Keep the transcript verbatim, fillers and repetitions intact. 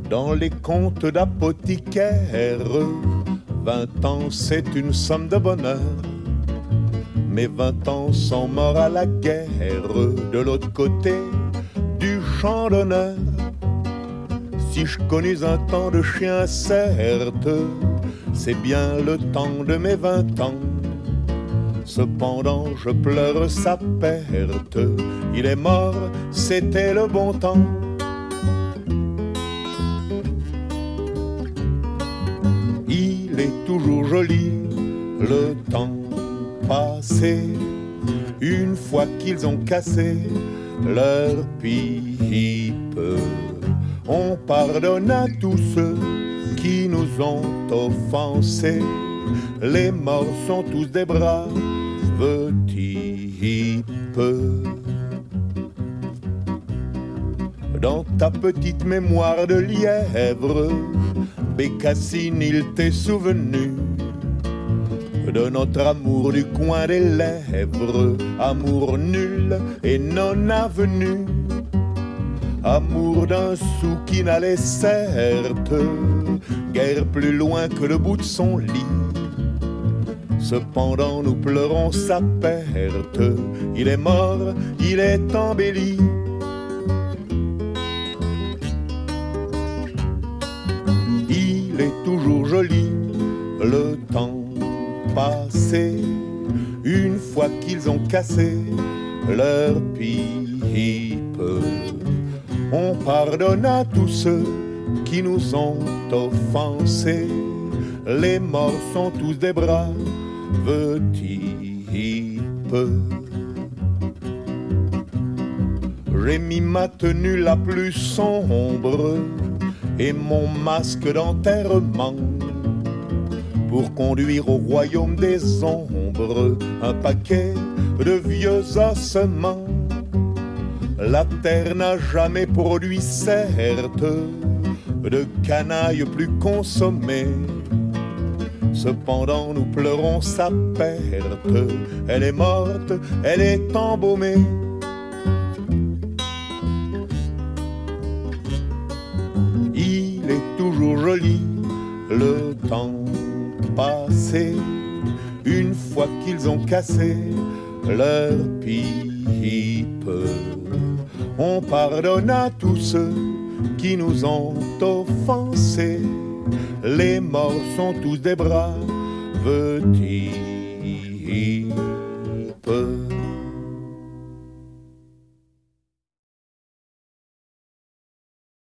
Dans les contes d'apothicaire, vingt ans c'est une somme de bonheur. Mais vingt ans sont morts à la guerre de l'autre côté du champ d'honneur. Si je connus un temps de chien, certes, c'est bien le temps de mes vingt ans. Cependant je pleure sa perte, il est mort, c'était le bon temps. Il est toujours joli, le temps passé, une fois qu'ils ont cassé leur pipe. On pardonne à tous ceux qui nous ont offensés. Les morts sont tous des braves types. Dans ta petite mémoire de lièvre, Bécassine, il t'est souvenu de notre amour du coin des lèvres, amour nul et non avenu, amour d'un sou qui n'allait certes guère plus loin que le bout de son lit. Cependant nous pleurons sa perte, il est mort, il est embelli. Il est toujours joli, le temps passé, une fois qu'ils ont cassé leur pipe. On pardonne à tous ceux qui nous ont offensés. Les morts sont tous des braves types. J'ai mis ma tenue la plus sombre et mon masque d'enterrement pour conduire au royaume des ombres un paquet de vieux ossements. La terre n'a jamais produit certes de canaille plus consommée. Cependant nous pleurons sa perte, elle est morte, elle est embaumée. Il est toujours joli, le temps passé, une fois qu'ils ont cassé leur pipe. On pardonne à tous ceux qui nous ont offensés. Les morts sont tous des braves types.